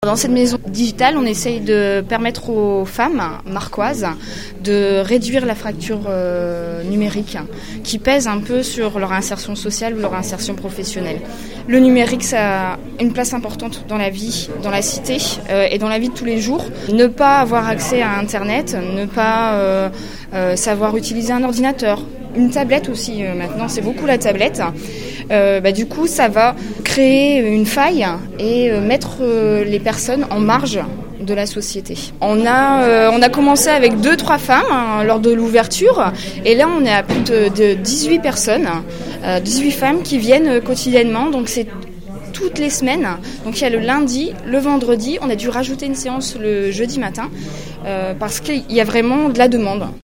Dans cette maison digitale, on essaye de permettre aux femmes marquoises de réduire la fracture numérique qui pèse un peu sur leur insertion sociale ou leur insertion professionnelle. Le numérique, ça a une place importante dans la vie, dans la cité et dans la vie de tous les jours. Ne pas avoir accès à Internet, ne pas savoir utiliser un ordinateur, une tablette aussi, maintenant c'est beaucoup la tablette. Du coup, ça va créer une faille et mettre les personnes en marge de la société. On a commencé avec 2-3 femmes lors de l'ouverture et là on est à plus de 18 personnes, 18 femmes qui viennent quotidiennement, donc c'est toutes les semaines. Donc il y a le lundi, le vendredi, on a dû rajouter une séance le jeudi matin parce qu'il y a vraiment de la demande.